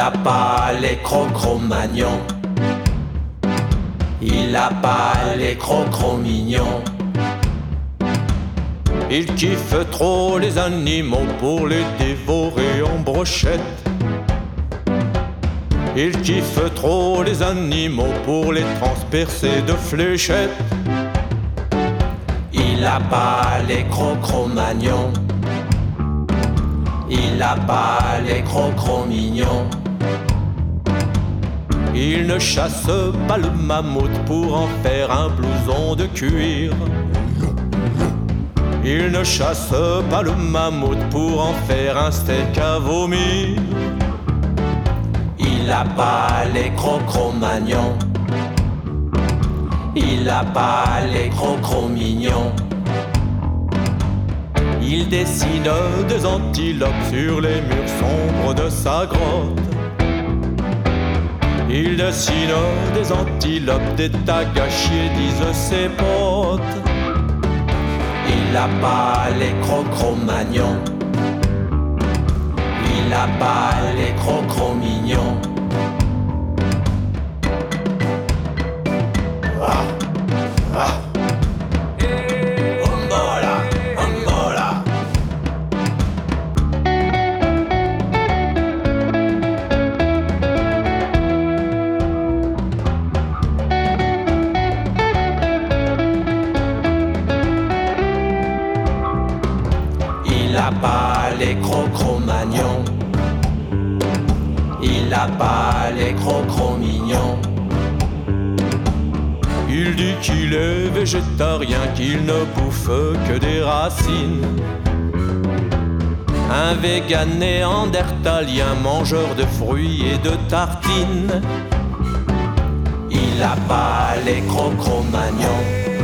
a pas les crocro-magnons. Il a pas les crocro-mignons. Il kiffe trop les animaux pour les dévorer en brochette. Il kiffe trop les animaux pour les transpercer de fléchettes. Il a pas les crocro-magnons. Il a pas les crocro-mignons. Il ne chasse pas le mammouth pour en faire un blouson de cuir. Il ne chasse pas le mammouth pour en faire un steak à vomir. Il a pas les crocro-magnons. Il a pas les crocro-mignons. Il dessine des antilopes sur les murs sombres de sa grotte. Il dessine des antilopes, des tagachiers, disent ses potes. Il a pas les crocro-magnons. Il a pas les crocro-mignons. Ah, ah. Il a pas les crocro-magnons. Il a pas les crocro-mignons. Il dit qu'il est végétarien, qu'il ne bouffe que des racines. Un végan néandertalien, mangeur de fruits et de tartines. Il a pas les crocro-magnons.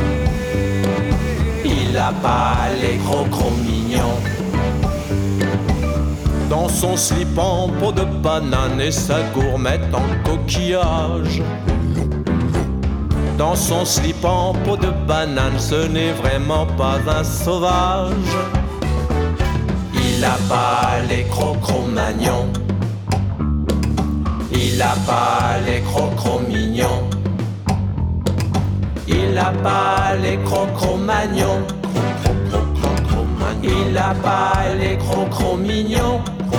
Il a pas les crocro-mignons. Dans son slip en peau de banane et sa gourmette en coquillage. Dans son slip en peau de banane, ce n'est vraiment pas un sauvage. Il a pas les crocro-magnons. Il a pas les crocro-mignons. Il a pas les crocro-magnons. Il a pas les crocro-mignons.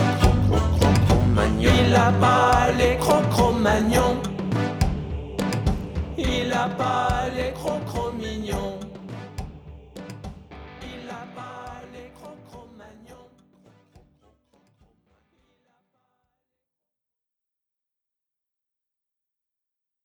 Il a pas les crocro-magnons. Il a pas les crocro-mignons.